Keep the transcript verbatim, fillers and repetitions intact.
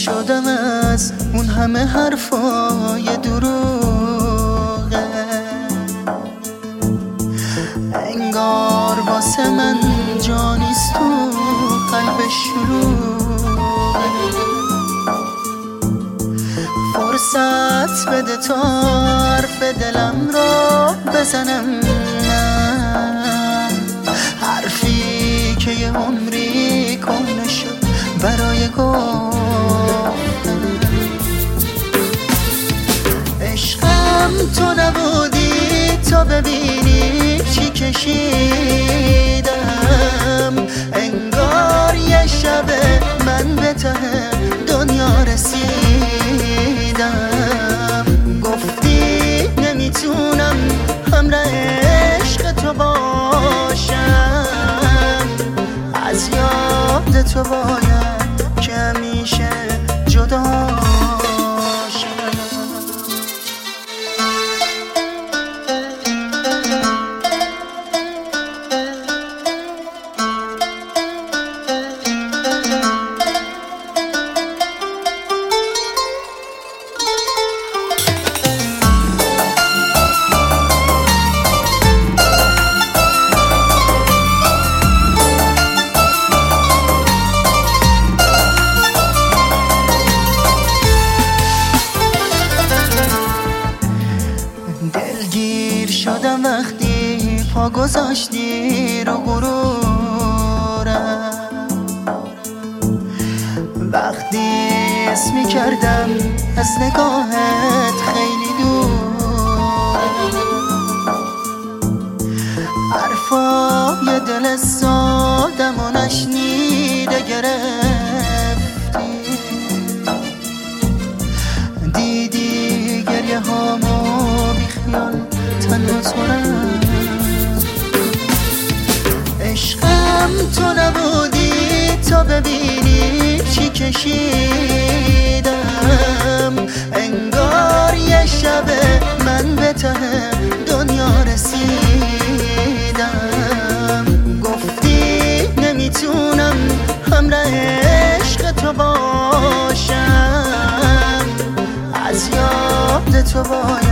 شدم از اون همه حرفای دروغه، انگار واسه من جانیست تو قلب شلوغه. فرصت بده تا حرف دلم را بزنم، من حرفی که یه عمری کهنه شد برای گفتن. عشقم تو نبودی تا ببینی چی کشیدم، انگار یه شب من به ته دنیا رسیدم. گفتی نمیتونم همراه عشق تو باشم، از یاد تو باید که همیشه جدا شم. دلگیر شدم وقتی پا گذاشتی رو غرورم، وقتی اسم کردم از نگاهت خیلی دور. حرفای دل سادم و نشنیده گرفتی، دیدی گریه هامو بیخیال تنها تورم. عشقم تو نبودی تا ببینی چی کشیدم، انگار یه شب من به ته دنیا رسیدم. گفتی نمیتونم همراه عشق تو باشم، از یاد تو باید